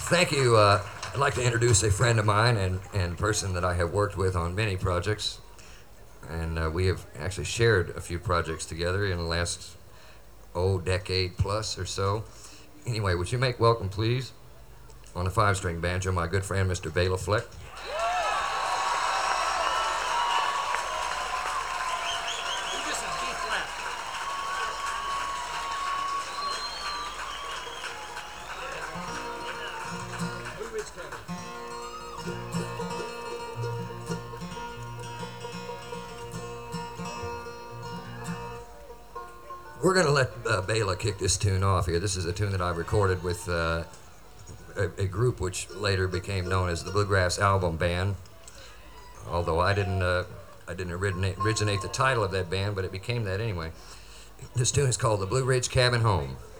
Thank you. I'd like to introduce a friend of mine and person that I have worked with on many projects. And we have actually shared a few projects together in the last, decade plus or so. Anyway, would you make welcome, please, on the five-string banjo, my good friend, Mr. Bela Fleck. We're going to let Bela kick this tune off here. This is a tune that I recorded with a group which later became known as the Bluegrass Album Band. Although I didn't originate the title of that band, but it became that anyway. This tune is called The Blue Ridge Cabin Home.